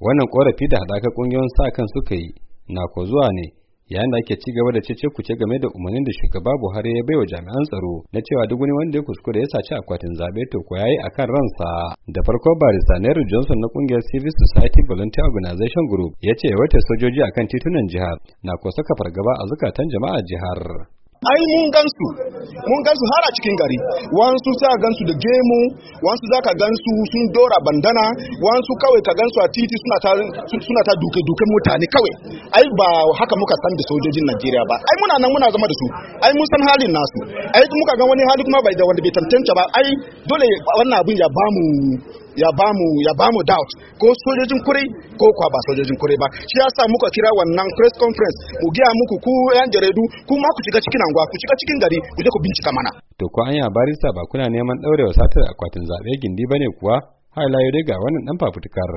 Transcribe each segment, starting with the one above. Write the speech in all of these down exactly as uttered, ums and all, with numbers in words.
Wannan korafi da haɗaka ƙungiyoyin sa kan suka yi na ko zuwa ne yayin da ake ci gaba da cece kuce game da umarnin da shugaba Buhari ya baiwa jami'an tsaro na cewa duk wani wanda ya kuskure ya saci akwatin zabe to ko yayi akan ransa. Da farko barista Nero Johnson na kungiyar Civil Society Volunteer Organization Group ya ce wata sojoji akan titunan jihar na ko saka fargaba a zukatan jama'a jihar. Ai mun gansu mun gansu har a cikin gari, wasu sa gansu da gemu, wasu zaka gansu sun dora bandana, wasu kawai ka gansu a titi suna ta suna ta duke duke mutane kawai. Ai ba haka muka san da sojojin Najeriya ba. Ai muna nan muna zama da su. Ai mun san halin nasu. Ai muka ga wani hali kuma bai da wanda bai tantance ba. Ai dole wannan abin ya bamu ya bamu ya bamu doubt ko sojojin kure ko kwa ba sojojin kure ba. Shi yasa muka kira wannan press conference mu giya muku ku yan jaredu kuma ku shiga cikin anguwa ku shiga cikin gari ku je ku bincika mana. To ko anya barista ba kuna neman daurewa satar akwatin zabe gindi bane kuwa? Har layo dai ga wannan dan fafutukar.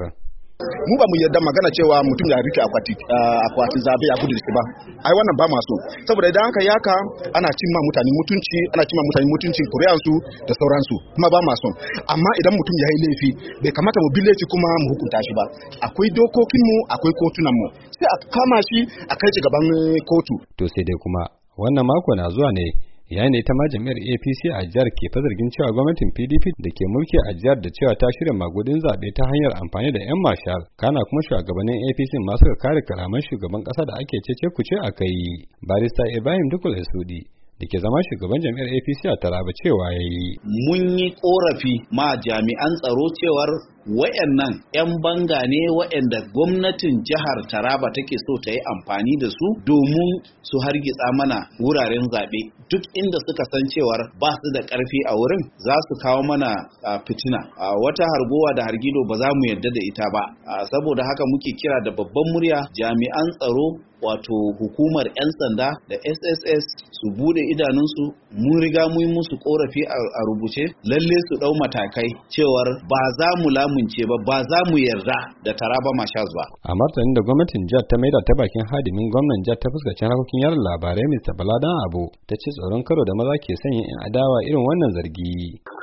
Mu ba mu yarda magana cewa mutum ya rike akwati akwatin zabe ya gudu da ba. Ai wannan ba maso. Saboda idan aka yaka ana cimma mutane mutunci, ana cimma mutane mutuncin kuri'ansu da sauransu. Kuma ba maso. Amma idan mutum ya yi laifi bai kamata mu bi laifi kuma mu hukunta shi ba. Akwai dokokin mu, akwai kotunan mu. Sai a kama shi a kai shi gaban kotu. To sai dai kuma wannan mako na zuwa ne yayin da ita ma jami'ar A P C a jihar ke zargin cewa gwamnatin P D P da ke mulki a jihar da cewa ta shirya magudin zaɓe ta hanyar amfani da 'yan mashal kana kuma shugabannin A P C masu kare kalaman shugaban ƙasa da ake cece kuce a kai. Barista Ibrahim Dukul Esudi da ke zama shugaban jami'ar A P C a Taraba cewa ya yi. Mun yi korafi ma jami'an tsaro cewar wayannan 'yan banga ne wayanda gwamnatin jihar Taraba take so ta yi amfani da su domin su hargitsa mana wuraren zaɓe. Duk inda suka san cewar ba su da ƙarfi a wurin za su kawo mana fitina. Wata hargowa da hargido ba za mu yarda da ita ba. Saboda haka muke kira da babban murya jami'an tsaro wato hukumar 'yan sanda da S S S su bude idanunsu. Mun riga mun yi musu korafi a rubuce lalle su ɗau matakai cewar ba za mu lamunce ba ba za mu yarda da Taraba Marshals ba. A martanin da gwamnatin jihar ta maida ta bakin hadimin gwamnan jihar ta fuskacin harkokin yaran labarai Mister Baladan Abu ta ce tsoron karo da maza ke sanya 'yan adawa irin wannan zargi.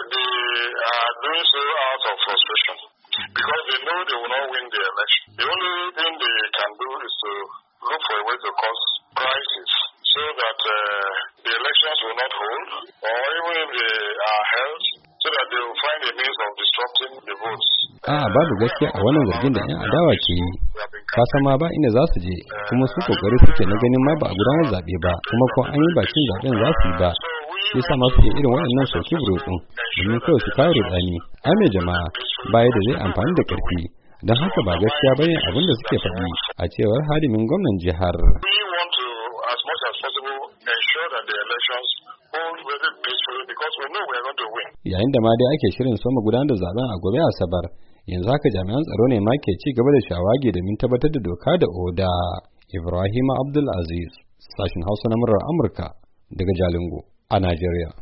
Look for a way to cause crisis so that uh, the elections will not hold, or even if they are held, so that they will find a means of disrupting the votes. A'a babu gaskiya a wannan zargin da 'yan adawa ke yi. Kasa ma ba inda za su je, kuma su kokari suke na ganin ma ba a gudanar zaɓe ba, kuma ko an yi bakin zaɓen za su yi ba. Shi sa ma suke irin waɗannan soki burutsun, domin kawai su kawo rudani. Ai mai jama'a baya da zai amfani da ƙarfi. Don haka ba gaskiya bane abin da suke faɗi a cewar hadimin gwamnan jihar. Yayin da ma dai ake shirin soma gudanar da zaben a gobe Asabar, yanzu haka jami'an tsaro ne ma ke ci gaba da shawagi domin tabbatar da doka da oda. Ibrahim Abdul Aziz, sashin Hausa na murar Amurka daga Jalingo a Najeriya.